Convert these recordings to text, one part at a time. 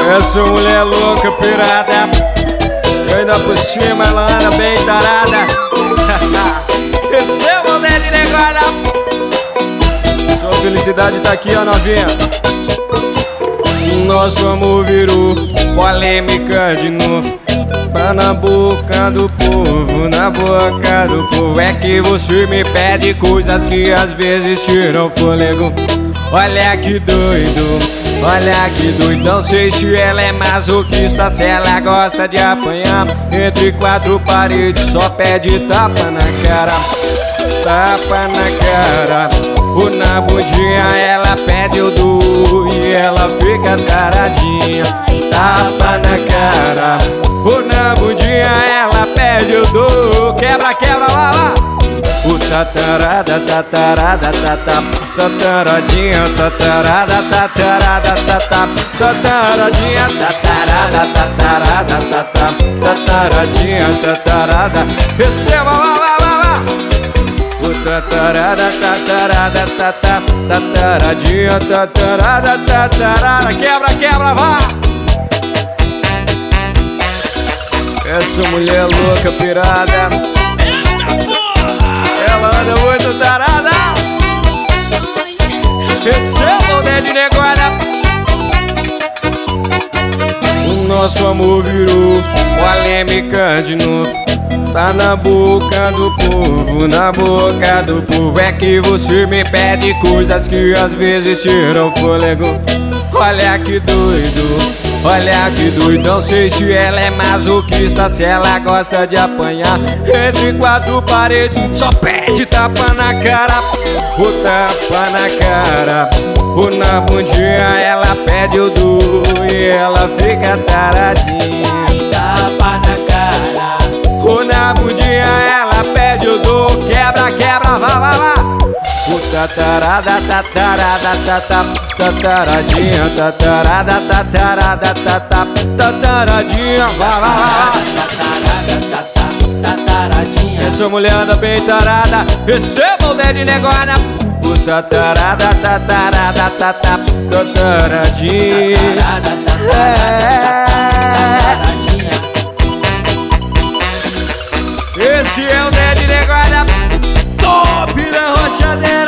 Essa mulher louca, pirada, e ainda por cima ela anda bem tarada. Receba o dedo de negada. Sua felicidade tá aqui, ó, novinha. Nosso amor virou polêmica de novo. Tá na boca do povo, na boca do povo. É que você me pede coisas que às vezes tiram fôlego. Olha que doido, olha que doido. Não sei se ela é masoquista, se ela gosta de apanhar. Entre quatro paredes só pede tapa na cara. Tapa na cara. O na bundinha ela pede o duro e ela fica taradinha. Tapa na cara. O na bundinha ela pede o duro. Quebra, quebra, lá, lá. O tatarada, tatarada, tatá, tataradinha, tatarada, tatarada, tatá, tataradinha, tatarada, tatarada, tatá, tataradinha, tatarada. Receba, lá, lá, lá, lá. O tatarada, tatarada, tatá, tataradinha, tatarada, tatarada. Quebra, quebra, vá. Essa mulher louca, pirada, ela anda muito tarada. Receba o dedo de negócio. O nosso amor virou polêmica de novo. Tá na boca do povo, na boca do povo. É que você me pede coisas que às vezes tiram fôlego. Olha que doido, olha que doido. Não sei se ela é masoquista, se ela gosta de apanhar. Entre quatro paredes só pede tapa na cara. O tapa na cara. O na bundinha ela pede o duro e ela fica taradinha. Tapa na cara. O na bundinha ela pede o duro. Quebra, quebra, vá, vá, vá. O tatarada, tatarada, tatá, tataradinha, tatarada, tatarada, tatá, tataradinha, vá, vá, vá. Tatarada, tatá, tataradinha. Essa mulher anda bem tarada. Receba o dedo de negócio. O tatarada, tatarada, tatá, tataradinha. Esse é o dedo de negócio. Top na rochadeira.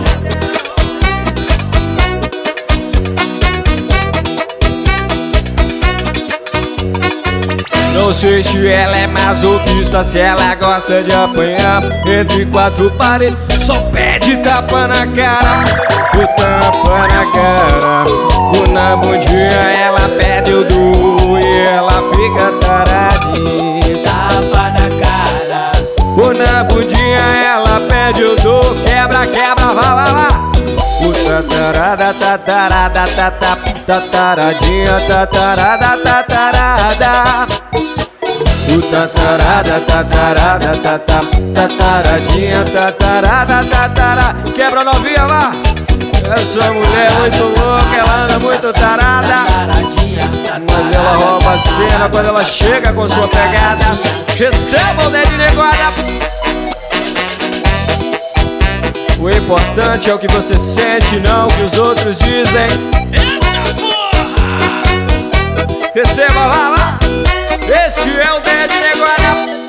Não sei se ela é masoquista, se ela gosta de apanhar. Entre quatro paredes só pede tapa na cara. O tapa na cara. O na bundinha ela pede o duro e ela fica taradinha. Tapa na cara. O na bundinha ela pede o duro. Quebra, quebra, vá, vá, vá. O tatarada, tatarada, tatá, tataradinha, tatarada, tatarada. O tatarada, tatarada, tatá, tataradinha, tatarada, tatará. Quebra, novinha, vá. Essa mulher é muito louca, ela anda muito tarada. Mas ela rouba a cena quando ela chega com sua pegada. Receba o dedo de negócio. O importante é o que você sente, não o que os outros dizem. Receba, vá, vá. Esse é o dedo de negócio.